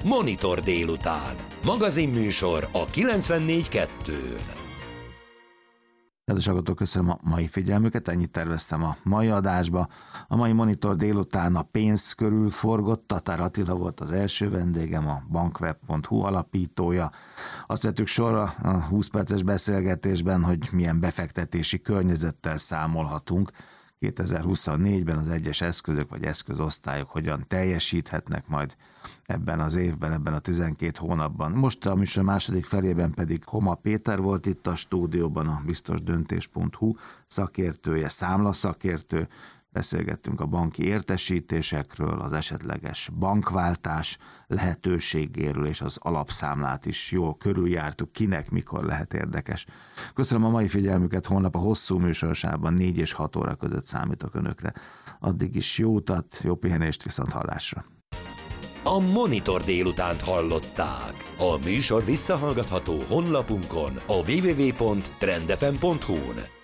Monitor délután. Magazinműsor a 94.2-n. Kedves hallgatók, köszönöm a mai figyelmüket, ennyit terveztem a mai adásba. A mai Monitor délután a pénz körül forgott, Tatár Attila volt az első vendégem, a bankweb.hu alapítója. Azt vettük sorra a 20 perces beszélgetésben, hogy milyen befektetési környezettel számolhatunk 2024-ben, az egyes eszközök vagy eszközosztályok hogyan teljesíthetnek majd ebben az évben, ebben a 12 hónapban. Most a műsor második felében pedig Homa Péter volt itt a stúdióban, a biztosdöntés.hu szakértője, számlaszakértő. Beszélgettünk a banki értesítésekről, az esetleges bankváltás lehetőségéről, és az alapszámlát is jól körüljártuk, kinek mikor lehet érdekes. Köszönöm a mai figyelmüket, holnap a hosszú műsorosában 4 és 6 óra között számítok önökre. Addig is jó utat, jó pihenést, viszont hallásra. A Monitor délutánt hallották. A műsor visszahallgatható honlapunkon, a www.trendfm.hu-n.